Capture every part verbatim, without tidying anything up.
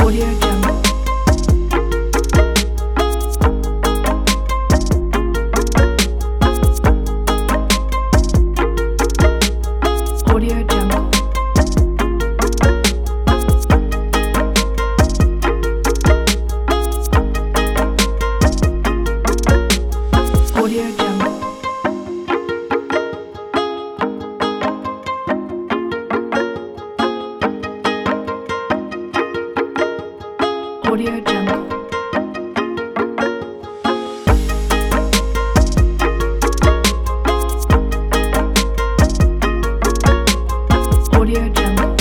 Audio Jungle. Audio Jungle. Audio Jungle. Audio Jungle. Audio Jungle.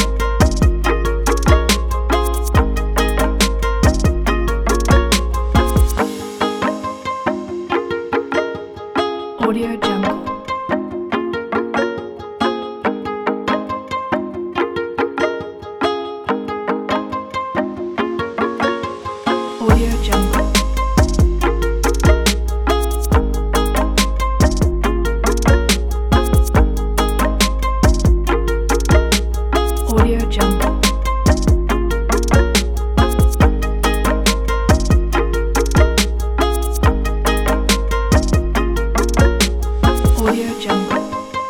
Audio Jungle. Audio Jungle. Audio Jungle. Audio Jungle.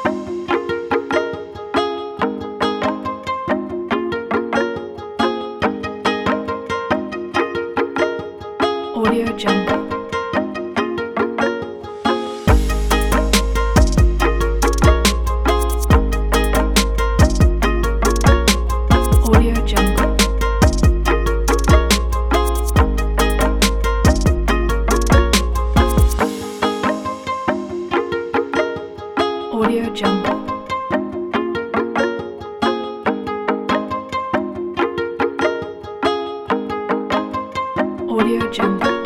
Audio Jungle. Audio Jungle. Audio Jungle. Audio Jungle.